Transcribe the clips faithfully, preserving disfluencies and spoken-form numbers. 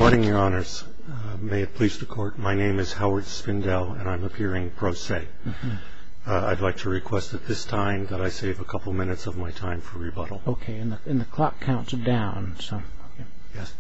morning, Your Honors. Uh, may it please the Court, my name is Howard Spindell, and I'm appearing pro se. Mm-hmm. uh, I'd like to request at this time that I save a couple minutes of my time for rebuttal. Okay, and the, and the clock counts down, so... Okay. Yes.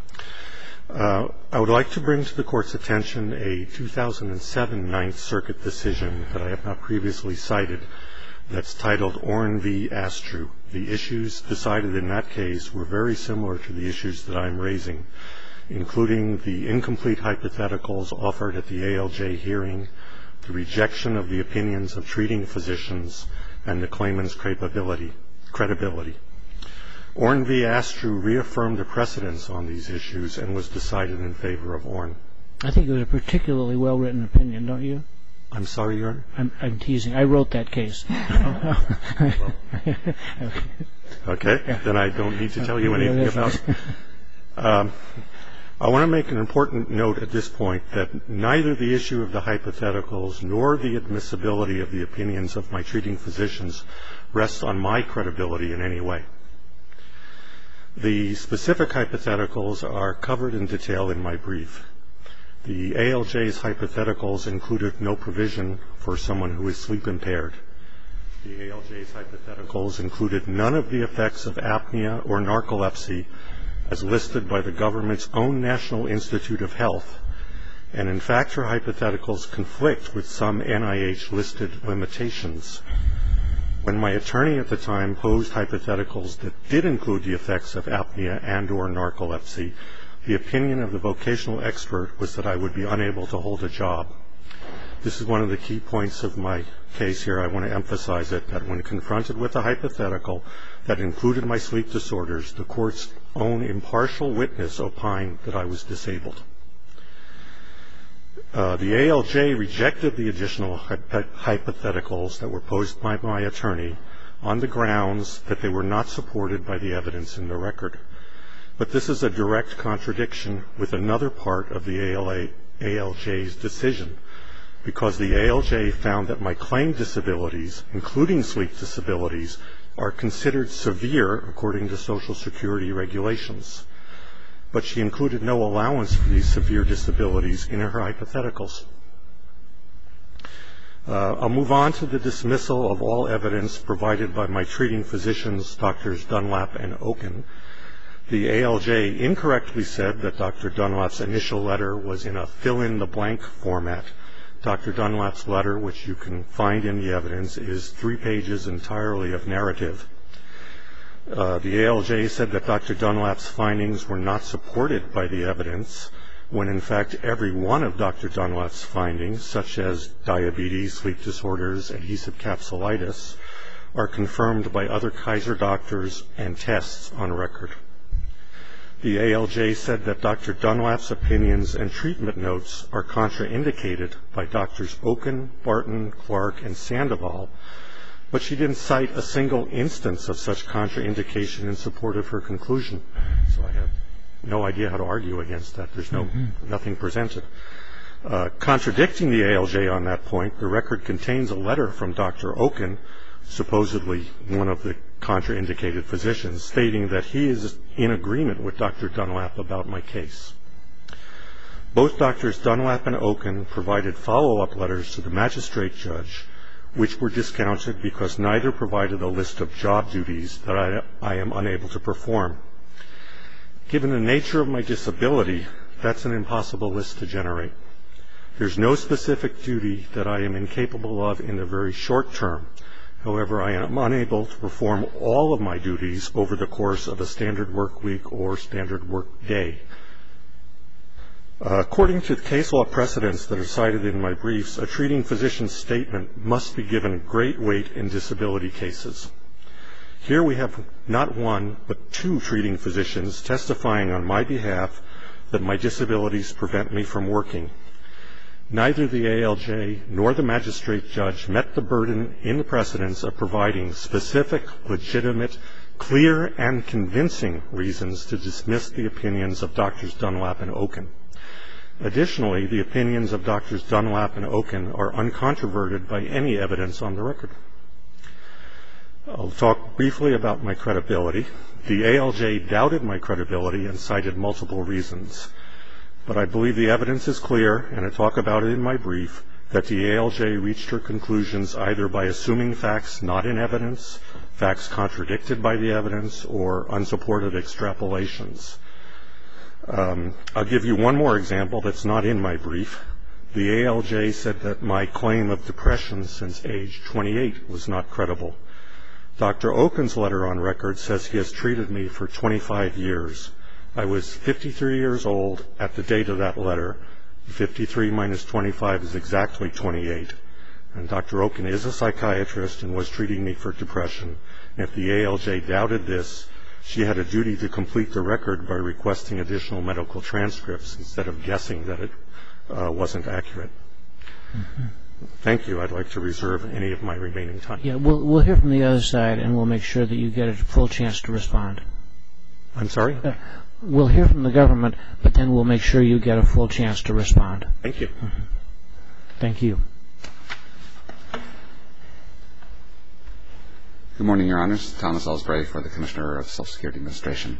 Uh, I would like to bring to the Court's attention a two thousand seven Ninth Circuit decision that I have not previously cited that's titled Orn v. Astrew. The issues decided in that case were very similar to the issues that I'm raising, including the incomplete hypotheticals offered at the A L J hearing, the rejection of the opinions of treating physicians, and the claimant's credibility. credibility. Orn v. Astrew reaffirmed the precedence on these issues and was decided in favor of Orn. I think it was a particularly well-written opinion, don't you? I'm sorry, Your Honor? I'm, I'm teasing. I wrote that case. Well, okay, then I don't need to tell you anything about it. Um, I want to make an important note at this point that neither the issue of the hypotheticals nor the admissibility of the opinions of my treating physicians rests on my credibility in any way. The specific hypotheticals are covered in detail in my brief. The A L J's hypotheticals included no provision for someone who is sleep impaired. The A L J's hypotheticals included none of the effects of apnea or narcolepsy as listed by the government's own National Institute of Health, and in fact her hypotheticals conflict with some N I H-listed limitations. When my attorney at the time posed hypotheticals that did include the effects of apnea and or narcolepsy, the opinion of the vocational expert was that I would be unable to hold a job. This is one of the key points of my case here. I want to emphasize it, that when confronted with a hypothetical that included my sleep disorders, the court's own impartial witness opined that I was disabled. Uh, the A L J rejected the additional hypotheticals that were posed by my attorney on the grounds that they were not supported by the evidence in the record. But this is a direct contradiction with another part of the A L J's decision, because the A L J found that my claimed disabilities, including sleep disabilities, are considered severe according to Social Security regulations. But she included no allowance for these severe disabilities in her hypotheticals. Uh, I'll move on to the dismissal of all evidence provided by my treating physicians, Doctors Dunlap and Oken. The A L J incorrectly said that Doctor Dunlap's initial letter was in a fill-in-the-blank format. Doctor Dunlap's letter, which you can find in the evidence, is three pages entirely of narrative. Uh, the A L J said that Doctor Dunlap's findings were not supported by the evidence, when in fact every one of Doctor Dunlap's findings, such as diabetes, sleep disorders, adhesive capsulitis, are confirmed by other Kaiser doctors and tests on record. The A L J said that Doctor Dunlap's opinions and treatment notes are contraindicated by Doctors Oken, Barton, Clark, and Sandoval, but she didn't cite a single instance of such contraindication in support of her conclusion. So I have no idea how to argue against that. There's no mm-hmm. nothing presented. Uh, contradicting the A L J on that point, the record contains a letter from Doctor Oken, supposedly one of the contraindicated physicians, stating that he is in agreement with Doctor Dunlap about my case. Both Doctors Dunlap and Oken provided follow-up letters to the magistrate judge, which were discounted because neither provided a list of job duties that I, I am unable to perform. Given the nature of my disability, that's an impossible list to generate. There's no specific duty that I am incapable of in the very short term. However, I am unable to perform all of my duties over the course of a standard work week or standard work day. Uh, according to the case law precedents that are cited in my briefs, a treating physician's statement must be given great weight in disability cases. Here we have not one, but two treating physicians testifying on my behalf that my disabilities prevent me from working. Neither the A L J nor the magistrate judge met the burden in the precedents of providing specific, legitimate, clear, and convincing reasons to dismiss the opinions of Doctors Dunlap and Oken. Additionally, the opinions of Doctors Dunlap and Oken are uncontroverted by any evidence on the record. I'll talk briefly about my credibility. The A L J doubted my credibility and cited multiple reasons. But I believe the evidence is clear, and I talk about it in my brief, that the A L J reached her conclusions either by assuming facts not in evidence, facts contradicted by the evidence, or unsupported extrapolations. Um, I'll give you one more example that's not in my brief. The A L J said that my claim of depression since age twenty-eight was not credible. Doctor Oken's letter on record says he has treated me for twenty-five years. I was fifty-three years old at the date of that letter. fifty-three minus twenty-five is exactly twenty-eight. And Doctor Oken is a psychiatrist and was treating me for depression. And if the A L J doubted this, she had a duty to complete the record by requesting additional medical transcripts instead of guessing that it uh, wasn't accurate. Mm-hmm. Thank you. I'd like to reserve any of my remaining time. Yeah, we'll we'll hear from the other side, and we'll make sure that you get a full chance to respond. I'm sorry? Uh, we'll hear from the government, but then we'll make sure you get a full chance to respond. Thank you. Mm-hmm. Thank you. Good morning, Your Honors. Thomas Ellsbury for the Commissioner of Social Security Administration.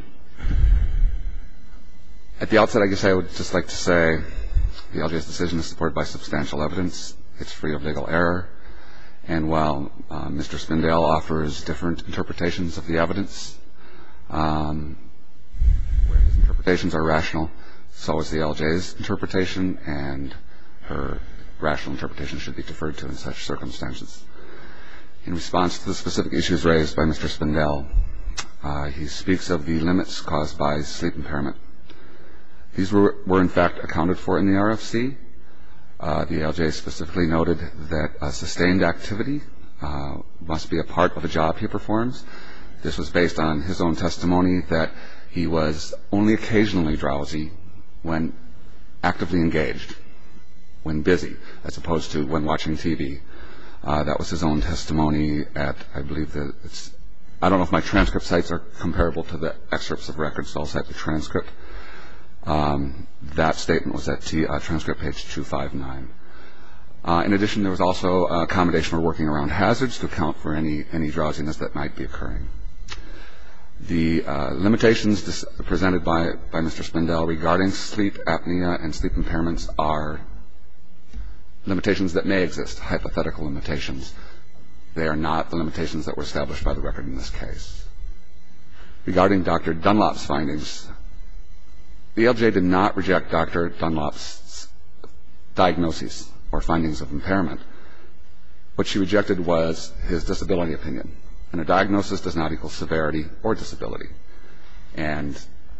At the outset, I guess I would just like to say the A L J's decision is supported by substantial evidence. It's free of legal error. And while uh, Mister Spindale offers different interpretations of the evidence, um, where his interpretations are rational, so is the A L J's interpretation, and her rational interpretation should be deferred to in such circumstances. In response to the specific issues raised by Mister Spindale, uh, he speaks of the limits caused by sleep impairment. These were, were in fact accounted for in the R F C. Uh, the A L J specifically noted that a sustained activity uh, must be a part of a job he performs. This was based on his own testimony that he was only occasionally drowsy when actively engaged, when busy, as opposed to when watching T V. Uh, that was his own testimony at, I believe that it's, I don't know if my transcript sites are comparable to the excerpts of records, so I'll cite the transcript. Um, that statement was at T, uh, transcript page two fifty-nine. Uh, in addition, there was also uh, accommodation for working around hazards to account for any, any drowsiness that might be occurring. The uh, limitations dis- presented by, by Mister Spindale regarding sleep apnea and sleep impairments are limitations that may exist, hypothetical limitations. They are not the limitations that were established by the record in this case. Regarding Doctor Dunlop's findings, the A L J did not reject Doctor Dunlop's diagnoses or findings of impairment. What she rejected was his disability opinion. And a diagnosis does not equal severity or disability. And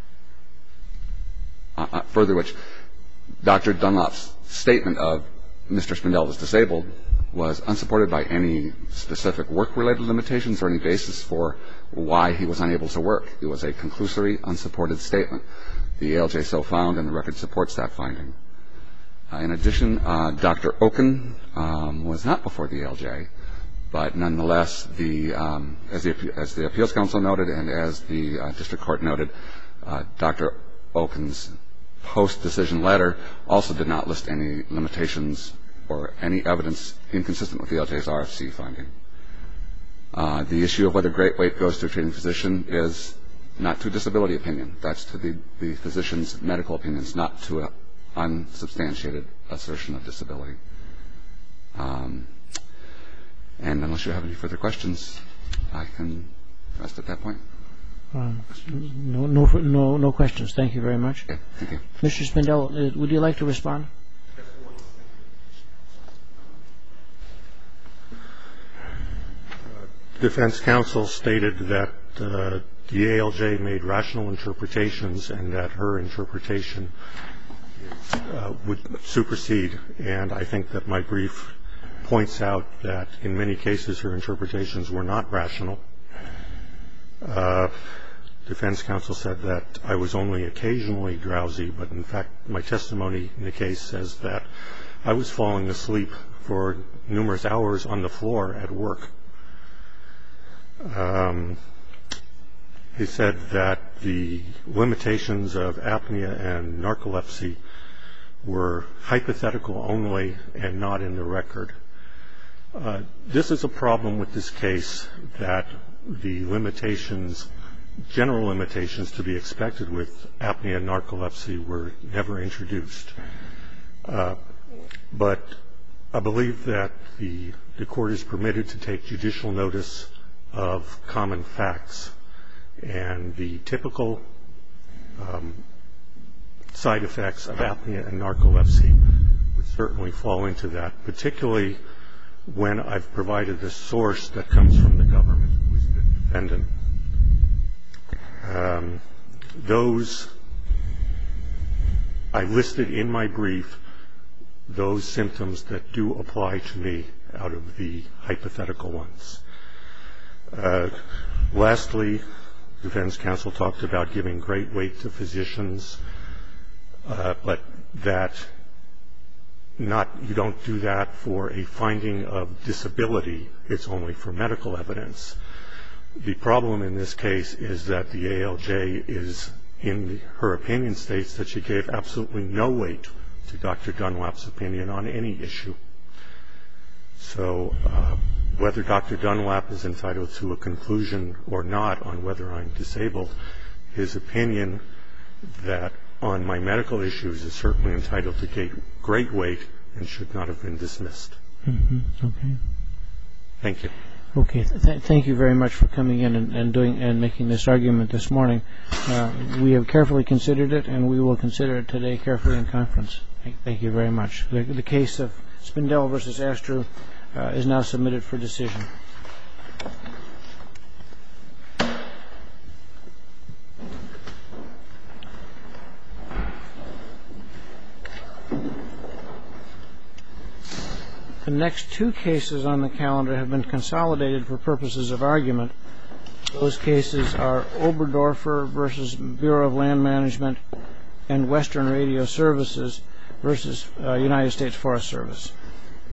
uh, further which, Doctor Dunlop's statement of Mister Spindale was disabled was unsupported by any specific work-related limitations or any basis for why he was unable to work. It was a conclusory, unsupported statement. The A L J so found, and the record supports that finding. Uh, in addition, uh, Doctor Oken um, was not before the A L J, but nonetheless, the, um, as, the, as the Appeals Council noted and as the uh, District Court noted, uh, Doctor Oken's post-decision letter also did not list any limitations or any evidence inconsistent with the A L J's R F C finding. Uh, the issue of whether great weight goes to a treating physician is not to a disability opinion. That's to the, the physician's medical opinions, not to an unsubstantiated assertion of disability. Um, and unless you have any further questions, I can rest at that point. Um, no, no, no, no questions. Thank you very much. Okay, thank you. Mister Spindale, uh, would you like to respond? Defense counsel stated that uh, the A L J made rational interpretations and that her interpretation uh, would supersede. And I think that my brief points out that in many cases her interpretations were not rational. Uh, defense counsel said that I was only occasionally drowsy, but in fact my testimony in the case says that I was falling asleep for numerous hours on the floor at work. Um, he said that the limitations of apnea and narcolepsy were hypothetical only and not in the record. Uh, this is a problem with this case, that the limitations general limitations to be expected with apnea and narcolepsy were never introduced. Uh, but I believe that the, the court is permitted to take judicial notice of common facts, and the typical um, side effects of apnea and narcolepsy would certainly fall into that, particularly when I've provided a source that comes from the government who is the defendant. Um, those, I listed in my brief those symptoms that do apply to me out of the hypothetical ones. Uh, lastly, the defense counsel talked about giving great weight to physicians, uh, but that not you don't do that for a finding of disability. It's only for medical evidence. The problem in this case is that the A L J is, in her opinion, states that she gave absolutely no weight to Doctor Dunlap's opinion on any issue. So uh, whether Doctor Dunlap is entitled to a conclusion or not on whether I'm disabled, his opinion that on my medical issues is certainly entitled to great weight and should not have been dismissed. Mm-hmm. Okay. Thank you. Okay. Th- thank you very much for coming in and, and doing and making this argument this morning. Uh, we have carefully considered it, and we will consider it today carefully in conference. Thank, thank you very much. The, the case of Spindell versus Astru uh, is now submitted for decision. The next two cases on the calendar have been consolidated for purposes of argument. Those cases are Oberdorfer versus Bureau of Land Management and Western Radio Services versus uh, United States Forest Service.